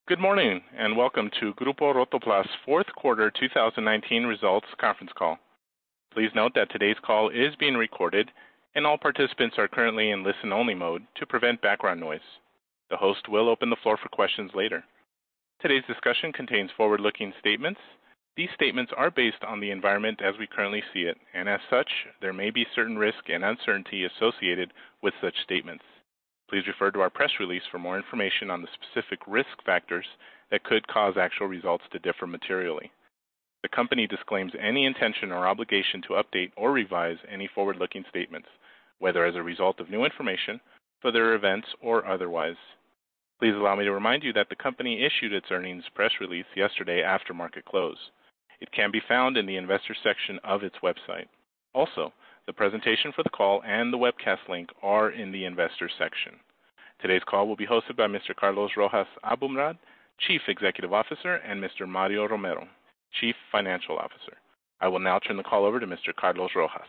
Good morning, and welcome to Grupo Rotoplas' fourth quarter 2019 results conference call. Please note that today's call is being recorded, and all participants are currently in listen-only mode to prevent background noise. The host will open the floor for questions later. Today's discussion contains forward-looking statements. These statements are based on the environment as we currently see it, and as such, there may be certain risk and uncertainty associated with such statements. Please refer to our press release for more information on the specific risk factors that could cause actual results to differ materially. The company disclaims any intention or obligation to update or revise any forward-looking statements, whether as a result of new information, further events, or otherwise. Please allow me to remind you that the company issued its earnings press release yesterday after market close. It can be found in the investor section of its website. Also, the presentation for the call and the webcast link are in the investors section. Today's call will be hosted by Mr. Carlos Rojas Aboumrad, Chief Executive Officer, and Mr. Mario Romero, Chief Financial Officer. I will now turn the call over to Mr. Carlos Rojas.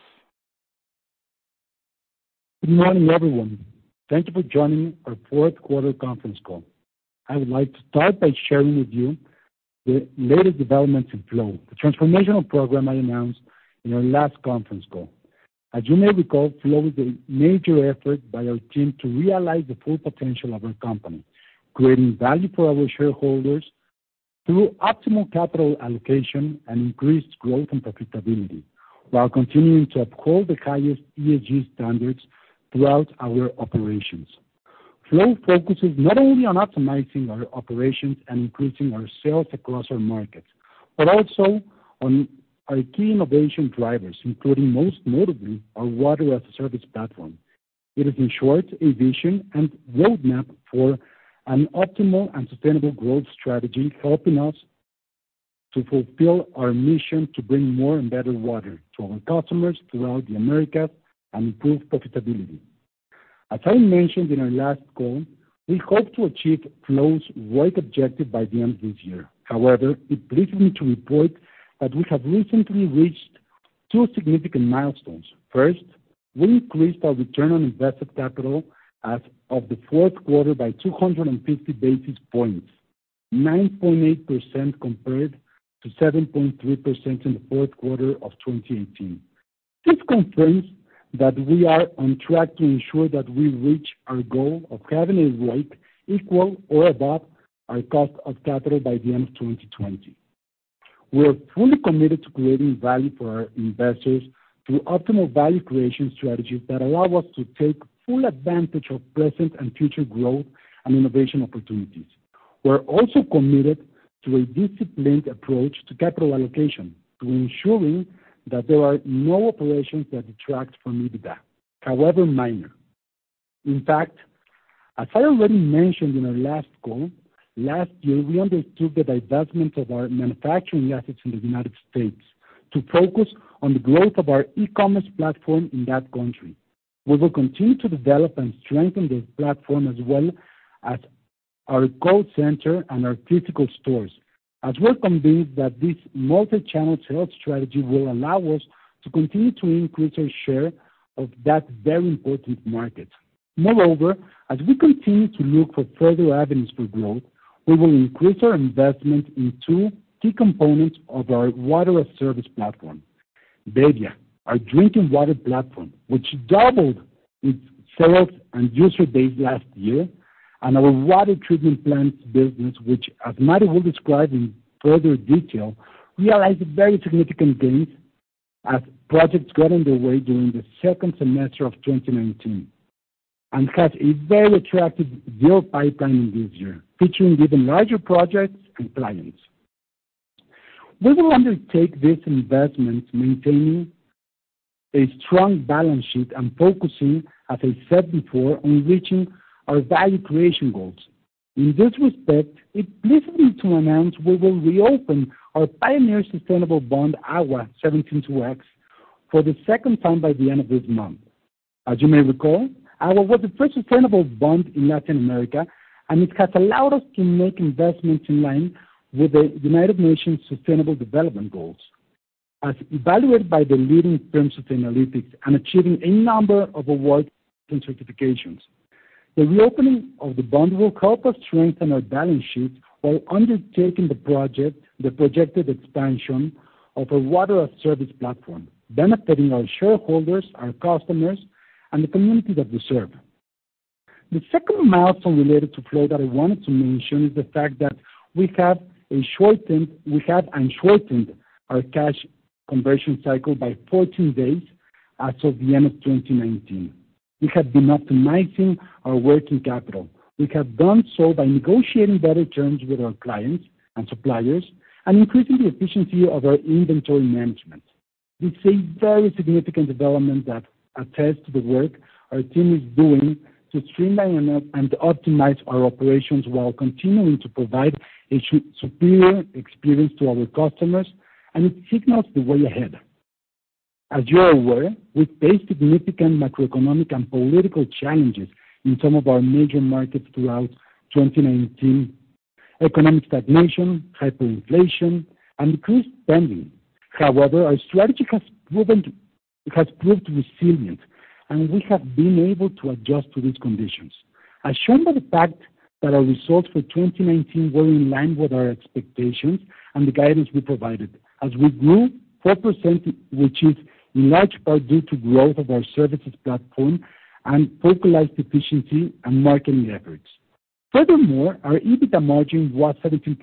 Good morning, everyone. Thank you for joining our fourth quarter conference call. I would like to start by sharing with you the latest developments in Flow, the transformational program I announced in our last conference call. As you may recall, Flow is a major effort by our team to realize the full potential of our company, creating value for our shareholders through optimal capital allocation and increased growth and profitability, while continuing to uphold the highest ESG standards throughout our operations. Flow focuses not only on optimizing our operations and increasing our sales across our markets, but also on our key innovation drivers, including most notably our Water as a Service platform. It is, in short, a vision and roadmap for an optimal and sustainable growth strategy, helping us to fulfill our mission to bring more and better water to our customers throughout the Americas and improve profitability. As I mentioned in our last call, we hope to achieve Flow's ROIC objective by the end of this year. However, it pleases me to report that we have recently reached two significant milestones. First, we increased our return on invested capital as of the fourth quarter by 250 basis points, 9.8% compared to 7.3% in the fourth quarter of 2018. This confirms that we are on track to ensure that we reach our goal of having a ROIC equal or above our cost of capital by the end of 2020. We are fully committed to creating value for our investors through optimal value creation strategies that allow us to take full advantage of present and future growth and innovation opportunities. We're also committed to a disciplined approach to capital allocation, to ensuring that there are no operations that detract from EBITDA, however minor. In fact, as I already mentioned in our last call, last year we undertook the divestment of our manufacturing assets in the United States to focus on the growth of our e-commerce platform in that country. We will continue to develop and strengthen this platform as well as our call center and our physical stores, as we're convinced that this multi-channel sales strategy will allow us to continue to increase our share of that very important market. Moreover, as we continue to look for further avenues for growth, we will increase our investment in two key components of our Water as a Service platform. bebbia, our drinking water platform, which doubled its sales and user base last year, and our water treatment plants business, which, as Mario will describe in further detail, realized very significant gains as projects got underway during the second semester of 2019, and has a very attractive deal pipeline in this year, featuring even larger projects and clients. We will undertake this investment maintaining a strong balance sheet and focusing, as I said before, on reaching our value creation goals. In this respect, it pleases me to announce we will reopen our Pioneer Sustainable Bond AGUA 172X for the second time by the end of this month. As you may recall, AGUA was the first sustainable bond in Latin America, and it has allowed us to make investments in line with the United Nations Sustainable Development Goals. As evaluated by the leading firm Sustainalytics and achieving a number of awards and certifications. The reopening of the bond will help us strengthen our balance sheet while undertaking the projected expansion of our water as service platform, benefiting our shareholders, our customers, and the community that we serve. The second milestone related to Flow that I wanted to mention is the fact that we have shortened our cash conversion cycle by 14 days as of the end of 2019. We have been optimizing our working capital. We have done so by negotiating better terms with our clients and suppliers and increasing the efficiency of our inventory management. This is a very significant development that attests to the work our team is doing to streamline and optimize our operations while continuing to provide a superior experience to our customers, and it signals the way ahead. As you are aware, we face significant macroeconomic and political challenges in some of our major markets throughout 2019. Economic stagnation, hyperinflation, and decreased spending. However, our strategy has proved resilient, and we have been able to adjust to these conditions, as shown by the fact that our results for 2019 were in line with our expectations and the guidance we provided, as we grew 4%, which is in large part due to growth of our services platform and focalized efficiency and marketing efforts. Furthermore, our EBITDA margin was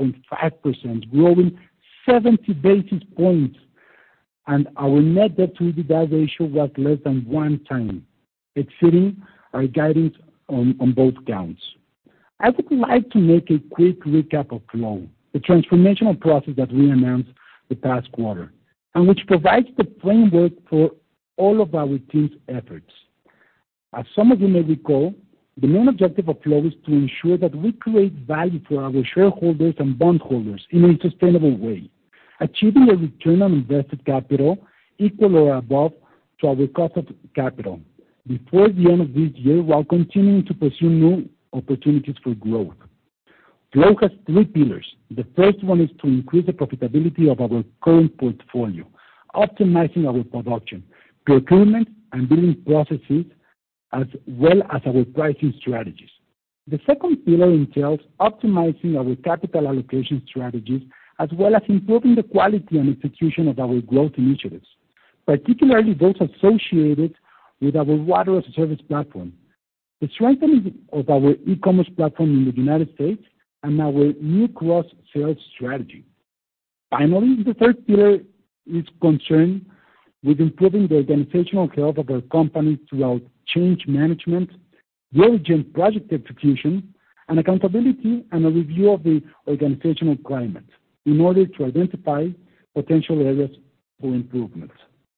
17.5%, growing 70 basis points, and our net debt to EBITDA ratio was less than 1 time, exceeding our guidance on both counts. I would like to make a quick recap of Flow, the transformational process that we announced the past quarter, and which provides the framework for all of our team's efforts. As some of you may recall, the main objective of Flow is to ensure that we create value for our shareholders and bondholders in a sustainable way, achieving a return on invested capital equal or above to our cost of capital before the end of this year, while continuing to pursue new opportunities for growth. Flow has 3 pillars. The first one is to increase the profitability of our current portfolio, optimizing our production, procurement, and billing processes, as well as our pricing strategies. The second pillar entails optimizing our capital allocation strategies, as well as improving the quality and execution of our growth initiatives, particularly those associated with our water as a service platform, the strengthening of our e-commerce platform in the United States, and our new cross-sales strategy. Finally, the third pillar is concerned with improving the organizational health of our company throughout change management, diligent project execution, and accountability, and a review of the organizational climate in order to identify potential areas for improvement.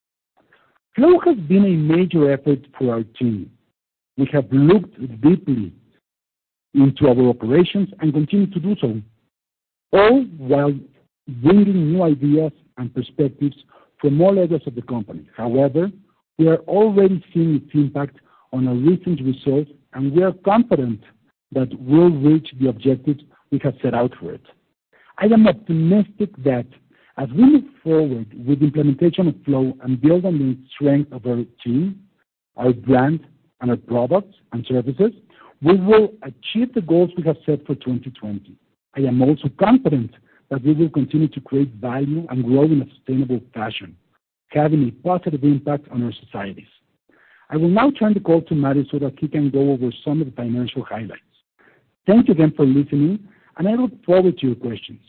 Flow has been a major effort for our team. We have looked deeply into our operations and continue to do so, all while bringing new ideas and perspectives from all areas of the company. However, we are already seeing its impact on our recent results, and we are confident that we'll reach the objectives we have set out for it. I am optimistic that as we move forward with the implementation of Flow and build on the strength of our team, our brand, and our products and services, we will achieve the goals we have set for 2020. I am also confident that we will continue to create value and grow in a sustainable fashion, having a positive impact on our societies. I will now turn the call to Mario so that he can go over some of the financial highlights. Thank you again for listening, and I look forward to your questions.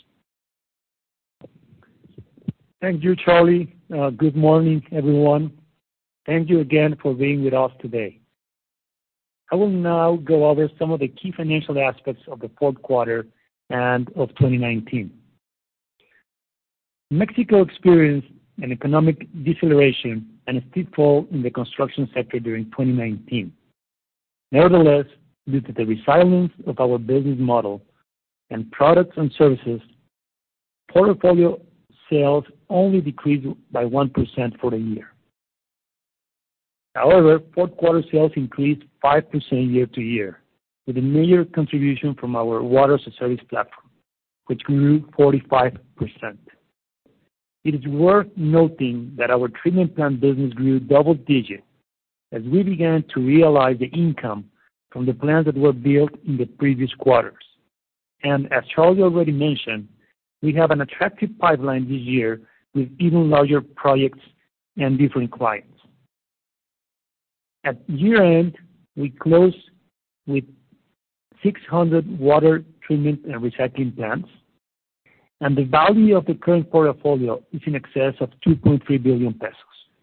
Thank you, Charlie. Good morning, everyone. Thank you again for being with us today. I will now go over some of the key financial aspects of the fourth quarter and of 2019. Mexico experienced an economic deceleration and a steep fall in the construction sector during 2019. Nevertheless, due to the resilience of our business model and products and services, portfolio sales only decreased by 1% for the year. However, fourth quarter sales increased 5% year to year, with a major contribution from our water as a service platform, which grew 45%. It is worth noting that our treatment plant business grew double digit as we began to realize the income from the plants that were built in the previous quarters, And as Charlie already mentioned, we have an attractive pipeline this year with even larger projects and different clients. At year-end, we closed with 600 water treatment and recycling plants, and the value of the current portfolio is in excess of 2.3 billion pesos.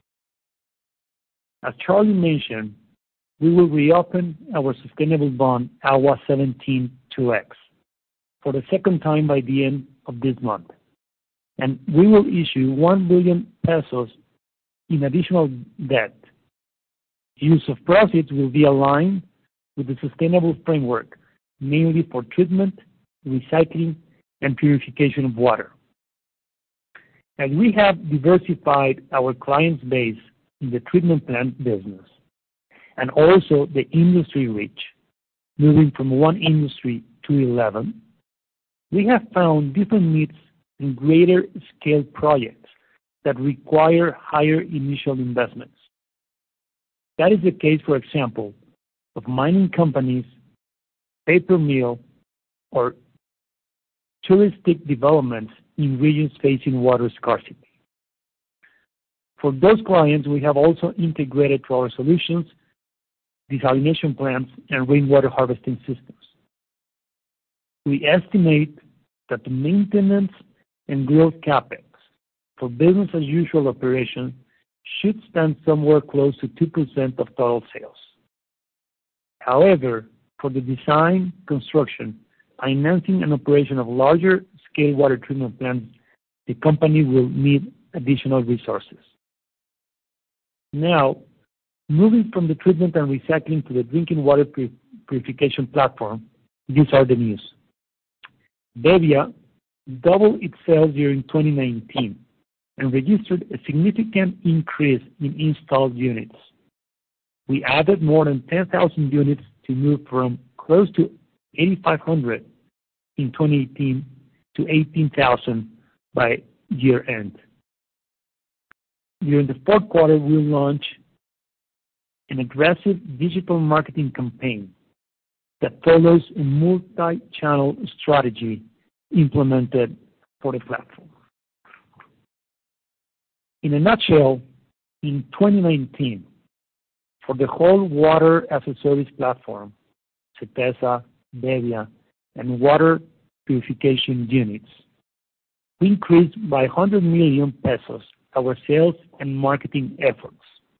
As Charlie mentioned, we will reopen our sustainable bond, AGUA 17-2X, for the second time by the end of this month. And we will issue 1 billion pesos in additional debt. Use of proceeds will be aligned with the sustainable framework, mainly for treatment, recycling, and purification of water. As we have diversified our client base in the treatment plant business and also the industry reach, moving from one industry to 11, we have found different needs in greater scale projects that require higher initial investments. That is the case, for example, of mining companies, paper mill, or touristic developments in regions facing water scarcity. For those clients, we have also integrated to our solutions desalination plants and rainwater harvesting systems. We estimate that the maintenance and growth capex for business as usual operations should stand somewhere close to 2% of total sales. However, for the design, construction, financing, and operation of larger scale water treatment plants, the company will need additional resources. Now, moving from the treatment and recycling to the drinking water purification platform, these are the news. bebbia doubled its sales during 2019 and registered a significant increase in installed units. We added more than 10,000 units to move from close to 8,500 in 2018 to 18,000 by year end. During the fourth quarter, we'll launch an aggressive digital marketing campaign that follows a multi-channel strategy implemented for the platform. In a nutshell, in 2019, for the whole water as a service platform, CETESA, bebbia, and water purification units, we increased by 100 million pesos our sales and marketing efforts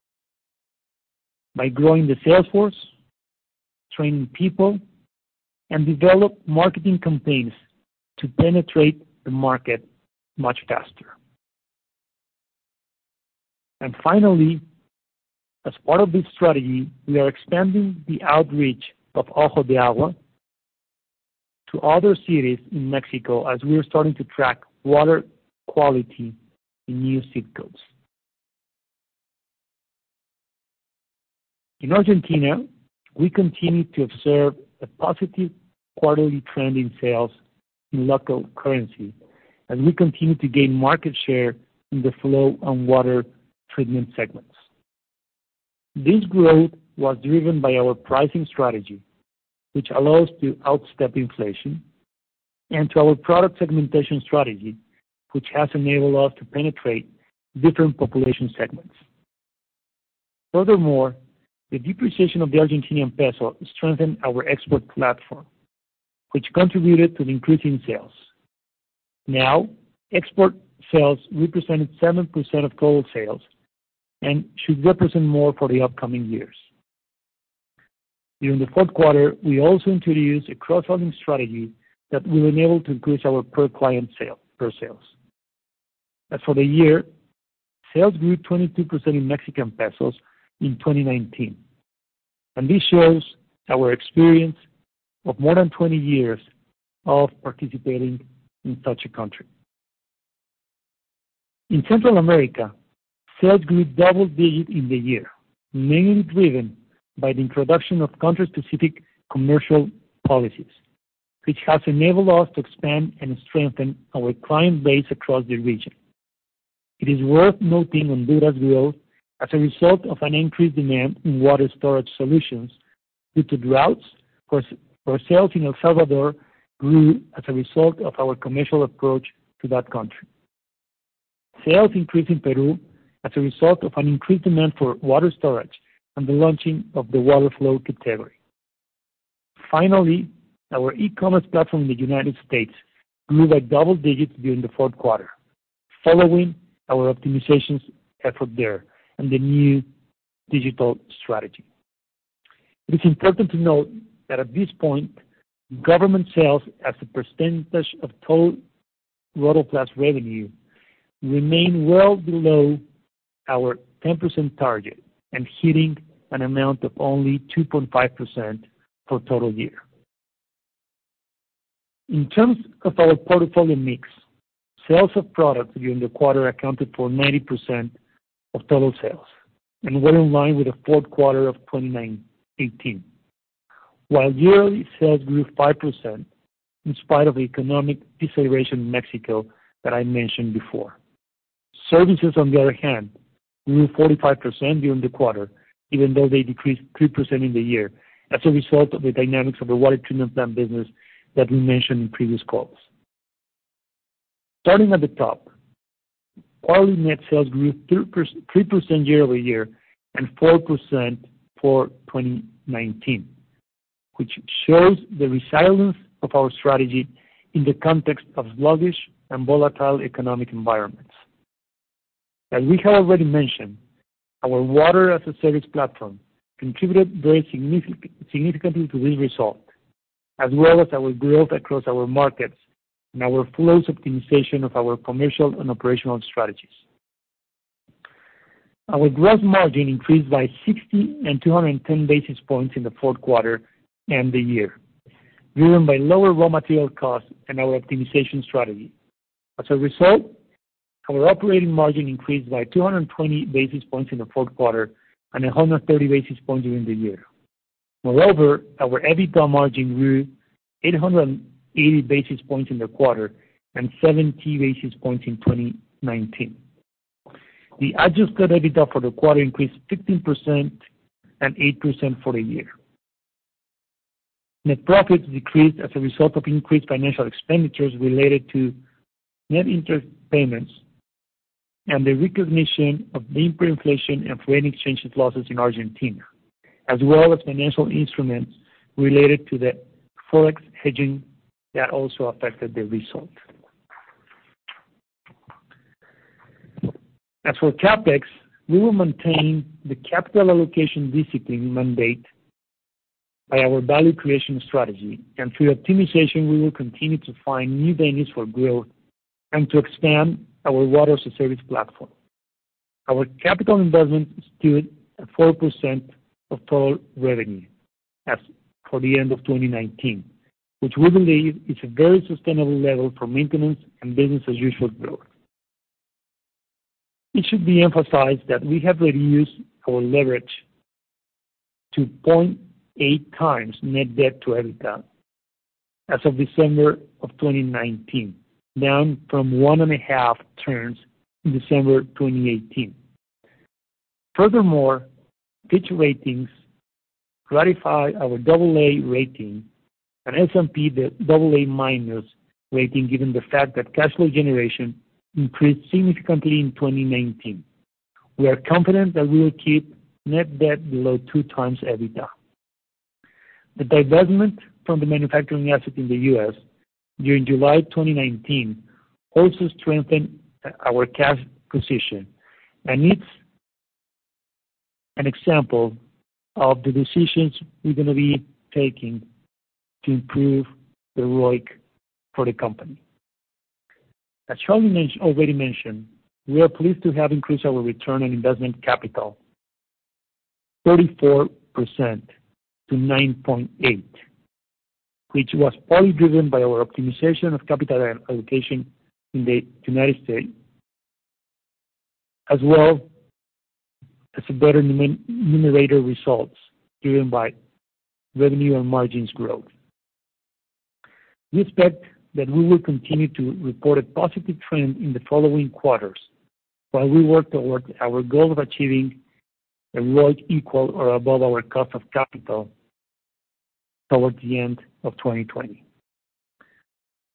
by growing the sales force, training people, and develop marketing campaigns to penetrate the market much faster. And finally, as part of this strategy, we are expanding the outreach of Ojo de Agua to other cities in Mexico as we are starting to track water quality in new zip codes. In Argentina, we continue to observe a positive quarterly trend in sales in local currency as we continue to gain market share in the flow and water treatment segments. This growth was driven by our pricing strategy, which allows to outstep inflation, and to our product segmentation strategy, which has enabled us to penetrate different population segments. Furthermore, the depreciation of the Argentinian peso strengthened our export platform, which contributed to the increase in sales. Now, export sales represented 7% of total sales and should represent more for the upcoming years. During the fourth quarter, we also introduced a cross-selling strategy that will enable to increase our per-client sales. As for the year, sales grew 22% in Mexican pesos in 2019. And this shows our experience of more than 20 years of participating in such a country. In Central America, sales grew double-digit in the year, mainly driven by the introduction of country-specific commercial policies, which has enabled us to expand and strengthen our client base across the region. It is worth noting Honduras' growth as a result of an increased demand in water storage solutions due to droughts, where sales in El Salvador grew as a result of our commercial approach to that country. Sales increased in Peru as a result of an increased demand for water storage and the launching of the water flow category. Finally, our e-commerce platform in the United States grew by double digits during the fourth quarter, following our optimizations effort there and the new digital strategy. It is important to note that at this point, government sales as a percentage of total Rotoplas revenue remain well below our 10% target and hitting an amount of only 2.5% for total year. In terms of our portfolio mix, sales of products during the quarter accounted for 90% of total sales and were in line with the fourth quarter of 2018, while yearly sales grew 5% in spite of the economic deceleration in Mexico that I mentioned before. Services, on the other hand, grew 45% during the quarter, even though they decreased 3% in the year as a result of the dynamics of the water treatment plant business that we mentioned in previous calls. Starting at the top, quarterly net sales grew 3% year over year and 4% for 2019, which shows the resilience of our strategy in the context of sluggish and volatile economic environments. As we have already mentioned, our Water as a Service platform contributed very significantly to this result, as well as our growth across our markets and our flows optimization of our commercial and operational strategies. Our gross margin increased by 60 and 210 basis points in the fourth quarter and the year, driven by lower raw material costs and our optimization strategy. As a result, our operating margin increased by 220 basis points in the fourth quarter and 130 basis points during the year. Moreover, our EBITDA margin grew 880 basis points in the quarter and 70 basis points in 2019. The adjusted EBITDA for the quarter increased 15% and 8% for the year. Net profits decreased as a result of increased financial expenditures related to net interest payments and the recognition of the hyperinflation and foreign exchange losses in Argentina, as well as financial instruments related to the forex hedging that also affected the result. As for CapEx, we will maintain the capital allocation discipline mandate by our value creation strategy, and through optimization, we will continue to find new venues for growth and to expand our Water as a Service platform. Our capital investment stood at 4% of total revenue as for the end of 2019, which we believe is a very sustainable level for maintenance and business as usual growth. It should be emphasized that we have reduced our leverage to 0.8 times net debt to EBITDA as of December of 2019, down from 1.5 turns in December 2018. Furthermore, Fitch Ratings ratified our AA rating and S&P the AA- rating, given the fact that cash flow generation increased significantly in 2019. We are confident that we will keep net debt below 2 times EBITDA. The divestment from the manufacturing asset in the U.S. during July 2019 also strengthened our cash position, and it's an example of the decisions we're going to be taking to improve the ROIC for the company. As Charlie already mentioned, we are pleased to have increased our return on investment capital 34% to 9.8, which was partly driven by our optimization of capital allocation in the United States, as well as a better numerator results driven by revenue and margins growth. We expect that we will continue to report a positive trend in the following quarters while we work towards our goal of achieving a ROIC equal or above our cost of capital towards the end of 2020.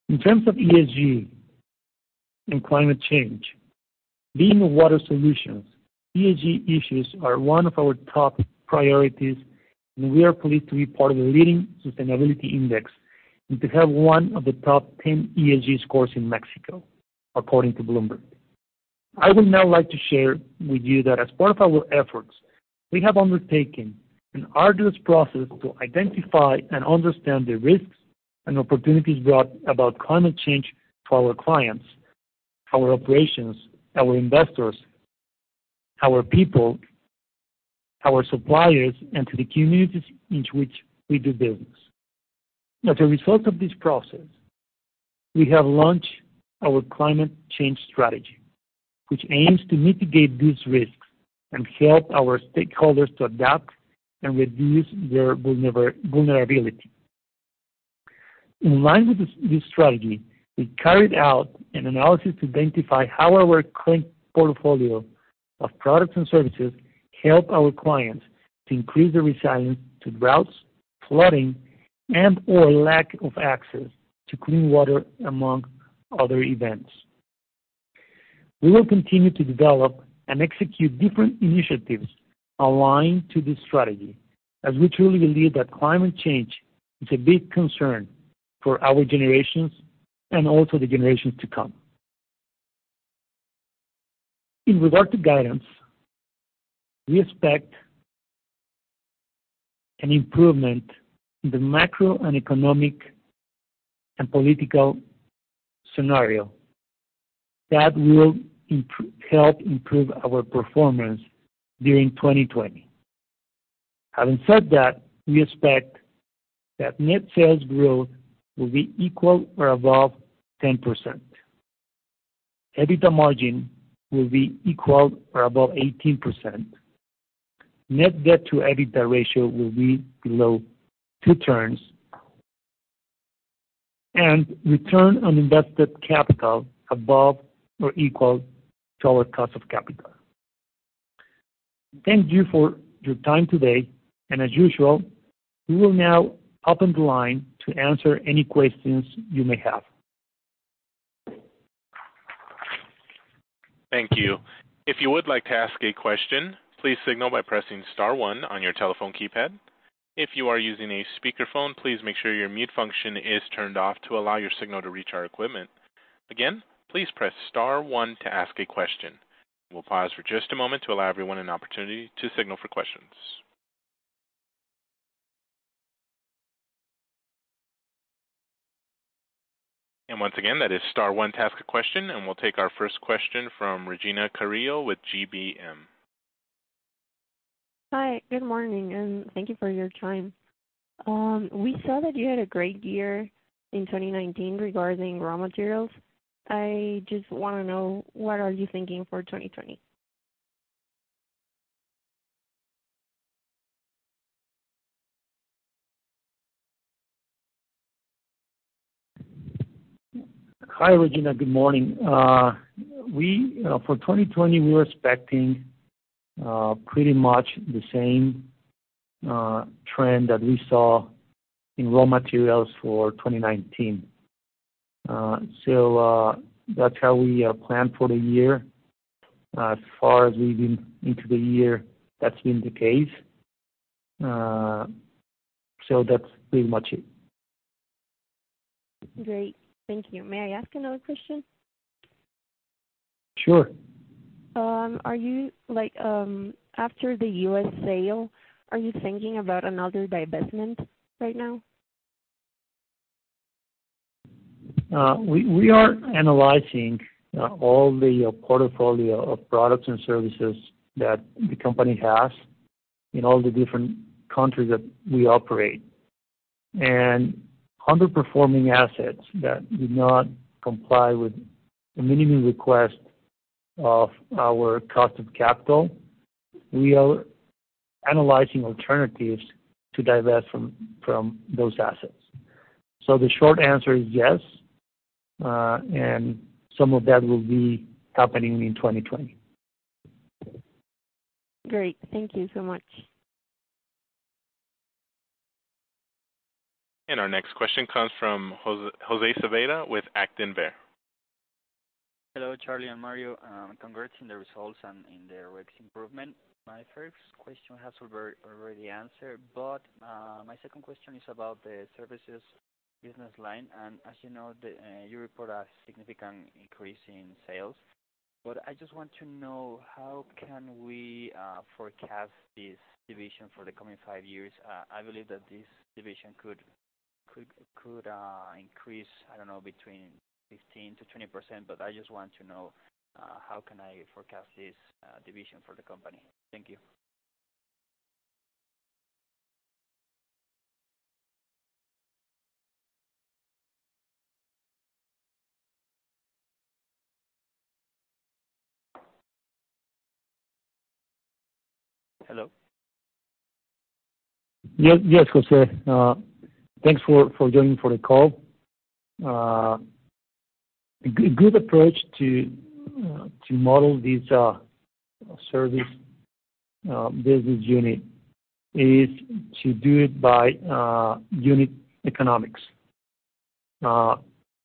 In terms of ESG and climate change, being a water solutions, ESG issues are one of our top priorities, and we are pleased to be part of the leading sustainability index and to have one of the top 10 ESG scores in Mexico, according to Bloomberg. I would now like to share with you that as part of our efforts, we have undertaken an arduous process to identify and understand the risks and opportunities brought about climate change to our clients, our operations, our investors, our people, our suppliers, and to the communities in which we do business. As a result of this process, we have launched our climate change strategy, which aims to mitigate these risks and help our stakeholders to adapt and reduce their vulnerability. In line with this strategy, we carried out an analysis to identify how our current portfolio of products and services help our clients to increase their resilience to droughts, flooding, and or lack of access to clean water, among other events. We will continue to develop and execute different initiatives aligned to this strategy, as we truly believe that climate change is a big concern for our generations and also the generations to come. In regard to guidance, we expect an improvement in the macro and economic and political scenario that will help improve our performance during 2020. Having said that, we expect that net sales growth will be equal or above 10%. EBITDA margin will be equal or above 18%. Net debt to EBITDA ratio will be below 2 turns, and return on invested capital above or equal to our cost of capital. Thank you for your time today, and as usual, we will now open the line to answer any questions you may have. Thank you. If you would like to ask a question, please signal by pressing star 1 on your telephone keypad. If you are using a speakerphone, please make sure your mute function is turned off to allow your signal to reach our equipment. Again, please press star 1 to ask a question. We'll pause for just a moment to allow everyone an opportunity to signal for questions. And once again, that is star 1 to ask a question, and we'll take our first question from Regina Carrillo with GBM. Hi, good morning, and thank you for your time. We saw that you had a great year in 2019 regarding raw materials. I just want to know, what are you thinking for 2020? Hi, Regina. Good morning. For 2020, we were expecting pretty much the same trend that we saw in raw materials for 2019. So that's how we planned for the year. As far as we've been into the year, that's been the case. So that's pretty much it. Great. Thank you. May I ask another question? Sure. Are you, after the U.S. sale, are you thinking about another divestment right now? We are analyzing all the portfolio of products and services that the company has in all the different countries that we operate. And underperforming assets that do not comply with the minimum request of our cost of capital, we are analyzing alternatives to divest from those assets. So the short answer is yes, and some of that will be happening in 2020. Great. Thank you so much. And our next question comes from Jose Saveda with Actinver. Hello, Charlie and Mario. Congrats in the results and in the REX improvement. My first question has already answered, but my second question is about the services business line. And as you know, you report a significant increase in sales. But I just want to know how can we forecast this division for the coming 5 years? I believe that this division could increase, I don't know, between 15 to 20%, but I just want to know how can I forecast this division for the company. Thank you. Hello? Yes, Jose. Thanks for joining for the call. A good approach to model this service business unit is to do it by unit economics. As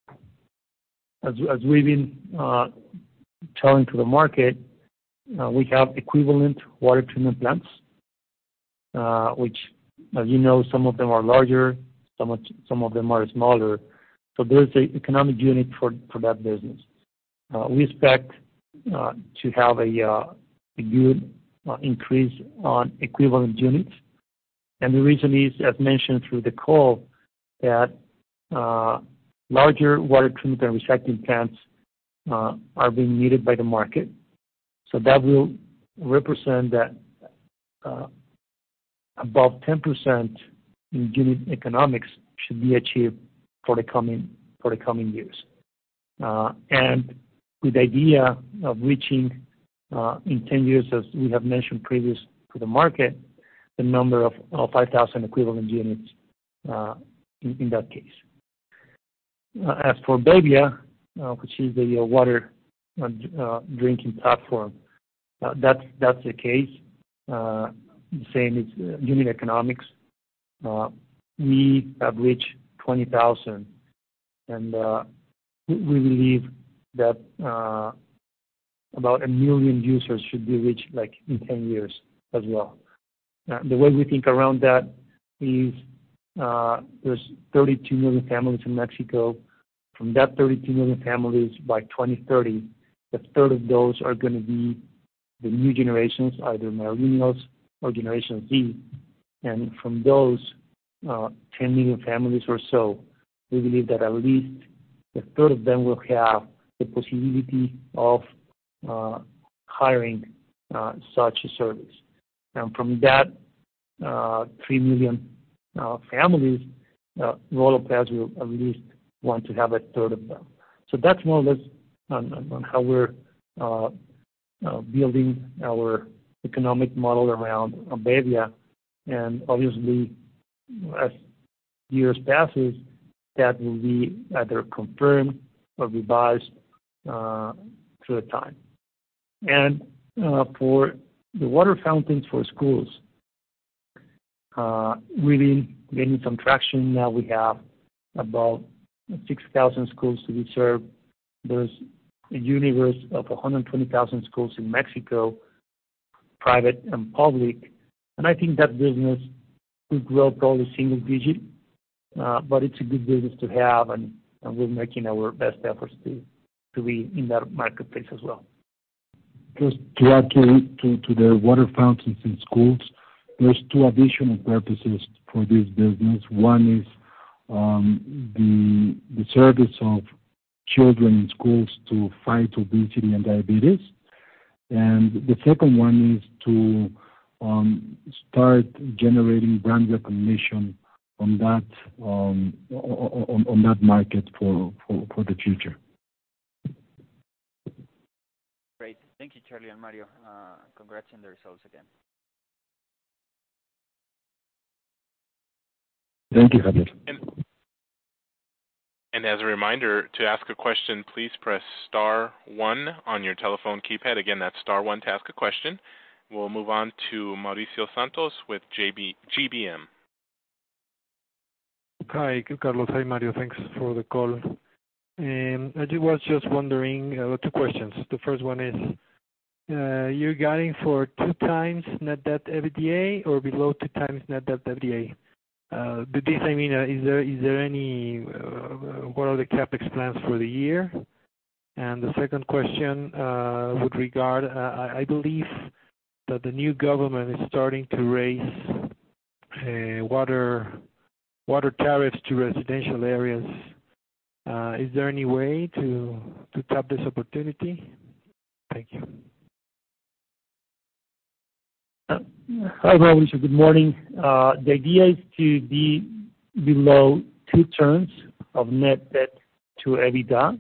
we've been telling to the market, we have equivalent water treatment plants, which, as you know, some of them are larger, some of them are smaller. So there's an economic unit for that business. We expect to have a good increase on equivalent units. And the reason is, as mentioned through the call, that larger water treatment and recycling plants are being needed by the market. So that will represent that above 10% in unit economics should be achieved for the coming years. And with the idea of reaching in 10 years, as we have mentioned previous to the market, the number of 5,000 equivalent units in that case. As for bebbia, which is the water drinking platform, that's the case. The same is unit economics. We have reached 20,000, and we believe that about 1 million users should be reached like in 10 years as well. The way we think around that is there's 32 million families in Mexico. From that 32 million families, by 2030, a third of those are going to be the new generations, either millennials or Generation Z. And from those 10 million families or so, we believe that at least a third of them will have the possibility of hiring such a service. And from that 3 million families, Rotoplas will at least want to have a third of them. So that's more or less on how we're building our economic model around bebbia. And obviously, as years passes, that will be either confirmed or revised through the time. And for the water fountains for schools, we've been getting some traction. Now we have about 6,000 schools to be served. There's a universe of 120,000 schools in Mexico, private and public. And I think that business will grow probably single digit, but it's a good business to have, and we're making our best efforts to be in that marketplace as well. Just to add to the water fountains in schools, there's 2 additional purposes for this business. One is the service of children in schools to fight obesity and diabetes. And the second one is to start generating brand recognition on that market for the future. Great. Thank you, Charlie and Mario. Congrats on the results again. Thank you, Javier. And as a reminder, to ask a question, please press star 1 on your telephone keypad. Again, that's star 1 to ask a question. We'll move on to Mauricio Santos with GBM. Hi, Carlos. Hi, Mario. Thanks for the call. I was just wondering, two questions. The first one is, you're guiding for 2 times net debt EBITDA or below 2 times net debt EBITDA? This, I mean, is there any, what are the CapEx plans for the year? And the second question would regard, I believe that the new government is starting to raise water tariffs to residential areas. Is there any way to tap this opportunity? Thank you. Hi, Mauricio. Good morning. The idea is to be below 2 turns of net debt to EBITDA.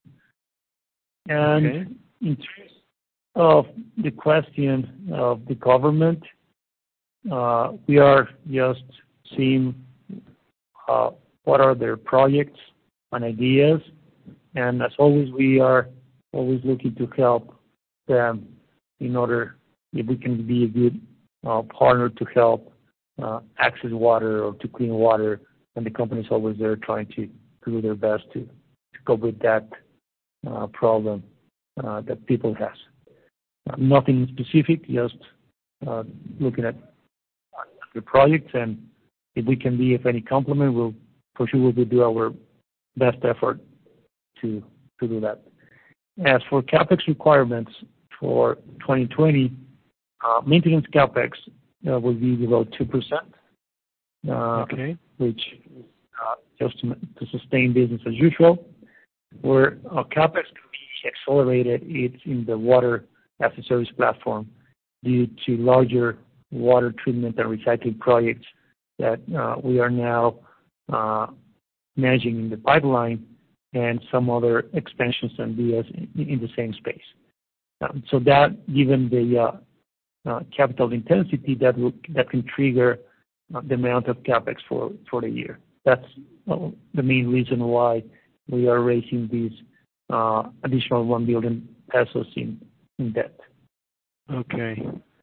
And Okay. in terms of the question of the government, we are just seeing what are their projects and ideas. And as always, we are always looking to help them in order if we can be a good partner to help access water or to clean water. And the company is always there trying to do their best to cope with that problem that people has. Nothing specific, just looking at the projects, and if we can be of any compliment, we'll do our best effort to do that. As for CapEx requirements for 2020, maintenance CapEx will be below 2%, Okay. which just to sustain business as usual. Where our CapEx can be accelerated, it's in the water as a service platform due to larger water treatment and recycling projects that we are now managing in the pipeline, and some other expansions and ideas in the same space. So that, given the capital intensity, that can trigger the amount of CapEx for the year. That's the main reason why we are raising these additional 1 billion pesos in debt. Okay.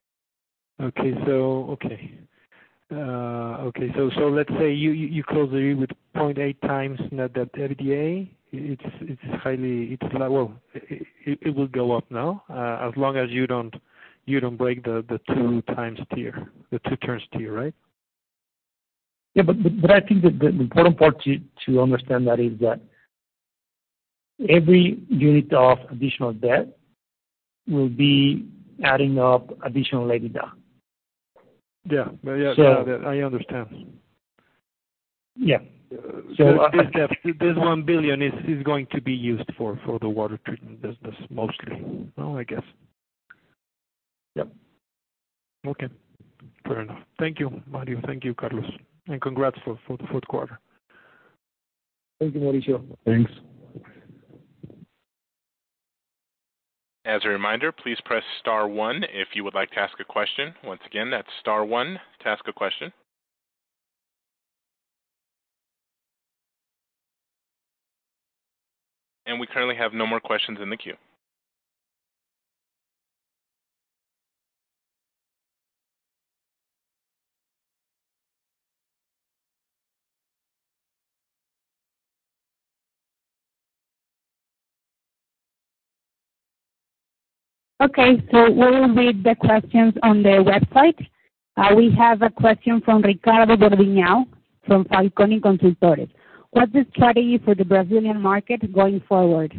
So let's say you close the year with 0.8 times net debt EBITDA. It will go up now, as long as you don't break the 2 times tier, the 2 turns tier, right? Yeah, but I think that the important part to understand that is that every unit of additional debt will be adding up additional EBITDA. Yeah, I understand. Yeah. So this 1 billion is going to be used for the water treatment business mostly. No, I guess. Yep. Okay. Fair enough. Thank you, Mario. Thank you, Carlos. And congrats for the 4th quarter. Thank you, Mauricio. Thanks. As a reminder, please press star 1 if you would like to ask a question. Once again, that's star 1 to ask a question. And we currently have no more questions in the queue. Okay, so we will read the questions on the website. We have a question from Ricardo Bordiñao from Falconi Consultores. What's the strategy for the Brazilian market going forward?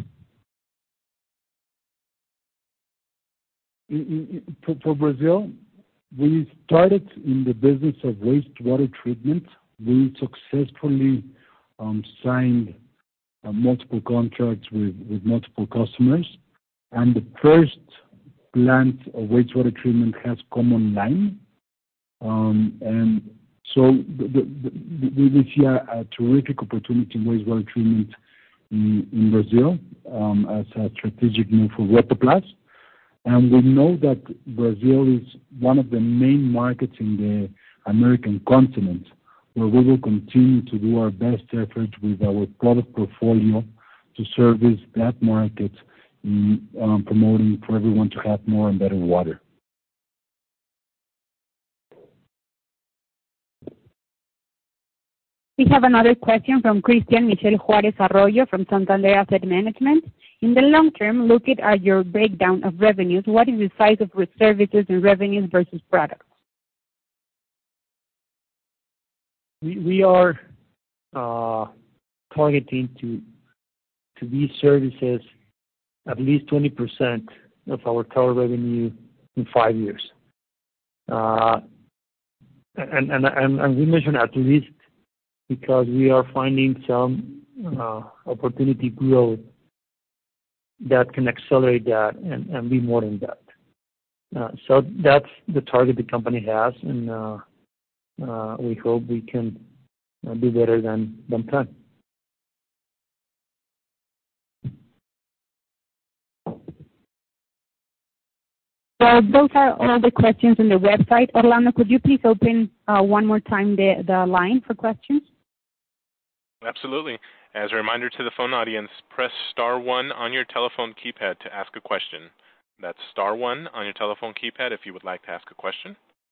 For Brazil, we started in the business of wastewater treatment. We successfully signed multiple contracts with multiple customers, and the first plant of wastewater treatment has come online. And so we see a terrific opportunity in wastewater treatment in Brazil as a strategic move for Rotoplas. And we know that Brazil is one of the main markets in the American continent, where we will continue to do our best effort with our product portfolio to service that market in promoting for everyone to have more and better water. We have another question from Christian Michel Juarez Arroyo from Santander Asset Management. In the long term, looking at your breakdown of revenues, what is the size of services and revenues versus products? We are targeting to these services at least 20% of our total revenue in 5 years. And we mention at least because we are finding some opportunity growth that can accelerate that and be more than that. So that's the target the company has, and we hope we can do better than planned. So those are all the questions on the website. Orlando, could you please open one more time the line for questions? Absolutely. As a reminder to the phone audience, press star 1 on your telephone keypad to ask a question. That's star 1 on your telephone keypad if you would like to ask a question.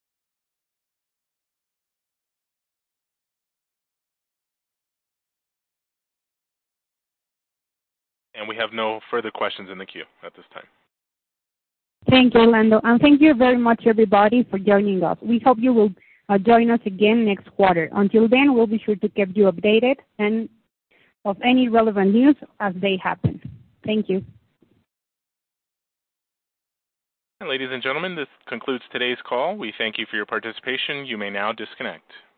And we have no further questions in the queue at this time. Thank you, Orlando. And thank you very much, everybody, for joining us. We hope you will join us again next quarter. Until then, we'll be sure to keep you updated and of any relevant news as they happen. Thank you. And ladies and gentlemen, this concludes today's call. We thank you for your participation. You may now disconnect.